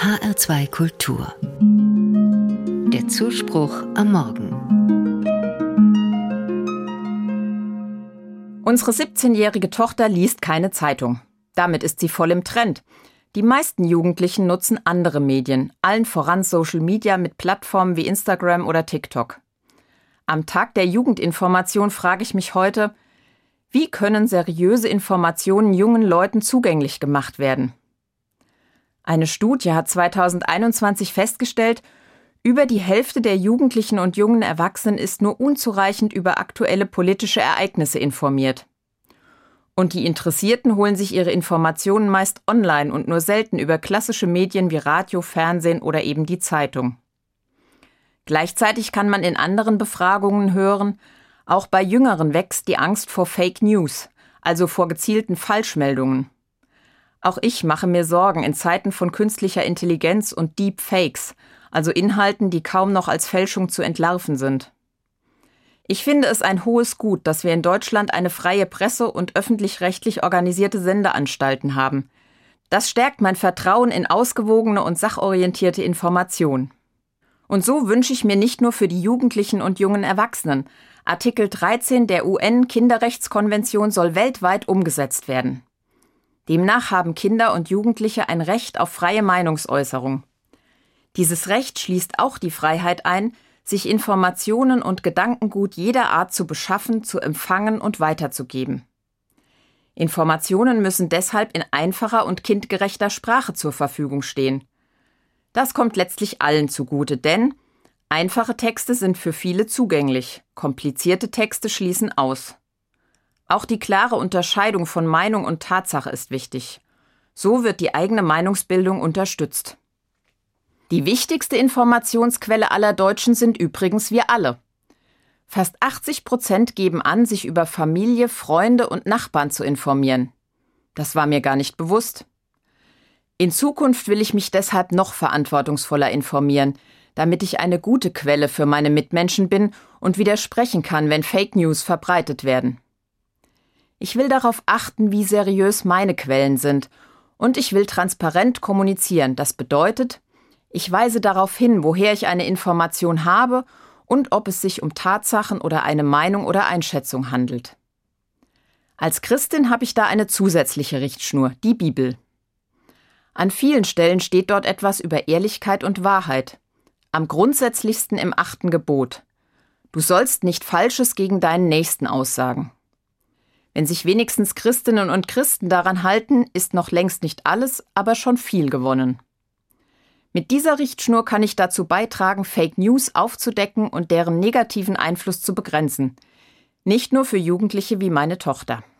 HR2 Kultur. Der Zuspruch am Morgen. Unsere 17-jährige Tochter liest keine Zeitung. Damit ist sie voll im Trend. Die meisten Jugendlichen nutzen andere Medien, allen voran Social Media mit Plattformen wie Instagram oder TikTok. Am Tag der Jugendinformation frage ich mich heute, wie können seriöse Informationen jungen Leuten zugänglich gemacht werden? Eine Studie hat 2021 festgestellt, über die Hälfte der Jugendlichen und jungen Erwachsenen ist nur unzureichend über aktuelle politische Ereignisse informiert. Und die Interessierten holen sich ihre Informationen meist online und nur selten über klassische Medien wie Radio, Fernsehen oder eben die Zeitung. Gleichzeitig kann man in anderen Befragungen hören, auch bei Jüngeren wächst die Angst vor Fake News, also vor gezielten Falschmeldungen. Auch ich mache mir Sorgen in Zeiten von künstlicher Intelligenz und Deepfakes, also Inhalten, die kaum noch als Fälschung zu entlarven sind. Ich finde es ein hohes Gut, dass wir in Deutschland eine freie Presse und öffentlich-rechtlich organisierte Sendeanstalten haben. Das stärkt mein Vertrauen in ausgewogene und sachorientierte Information. Und so wünsche ich mir nicht nur für die Jugendlichen und jungen Erwachsenen. Artikel 13 der UN-Kinderrechtskonvention soll weltweit umgesetzt werden. Demnach haben Kinder und Jugendliche ein Recht auf freie Meinungsäußerung. Dieses Recht schließt auch die Freiheit ein, sich Informationen und Gedankengut jeder Art zu beschaffen, zu empfangen und weiterzugeben. Informationen müssen deshalb in einfacher und kindgerechter Sprache zur Verfügung stehen. Das kommt letztlich allen zugute, denn einfache Texte sind für viele zugänglich, komplizierte Texte schließen aus. Auch die klare Unterscheidung von Meinung und Tatsache ist wichtig. So wird die eigene Meinungsbildung unterstützt. Die wichtigste Informationsquelle aller Deutschen sind übrigens wir alle. Fast 80% geben an, sich über Familie, Freunde und Nachbarn zu informieren. Das war mir gar nicht bewusst. In Zukunft will ich mich deshalb noch verantwortungsvoller informieren, damit ich eine gute Quelle für meine Mitmenschen bin und widersprechen kann, wenn Fake News verbreitet werden. Ich will darauf achten, wie seriös meine Quellen sind, und ich will transparent kommunizieren. Das bedeutet, ich weise darauf hin, woher ich eine Information habe und ob es sich um Tatsachen oder eine Meinung oder Einschätzung handelt. Als Christin habe ich da eine zusätzliche Richtschnur, die Bibel. An vielen Stellen steht dort etwas über Ehrlichkeit und Wahrheit. Am grundsätzlichsten im 8. Gebot. Du sollst nicht Falsches gegen deinen Nächsten aussagen. Wenn sich wenigstens Christinnen und Christen daran halten, ist noch längst nicht alles, aber schon viel gewonnen. Mit dieser Richtschnur kann ich dazu beitragen, Fake News aufzudecken und deren negativen Einfluss zu begrenzen. Nicht nur für Jugendliche wie meine Tochter.